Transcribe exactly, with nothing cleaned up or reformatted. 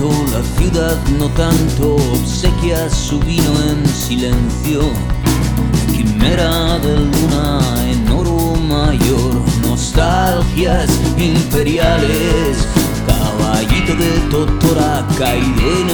canto, la ciudad no tanto, obsequia su vino en silencio. Quimera de luna en oro mayor, nostalgias imperiales, caballito de totora, cairé en